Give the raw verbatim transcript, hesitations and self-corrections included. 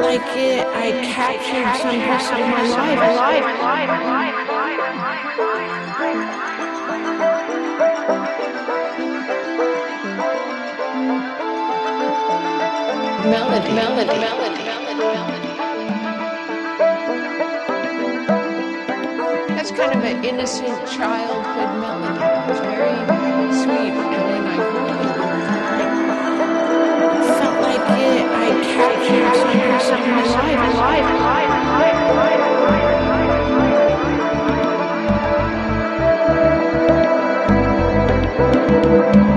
like it, I captured some parts of my life. life, life, life, Melody, melody, melody, melody, melody. That's kind of an innocent childhood melody. It's very sweet, and then I heard it. It felt like it, I captured some parts of my life, life, life, life, life, life, life, life.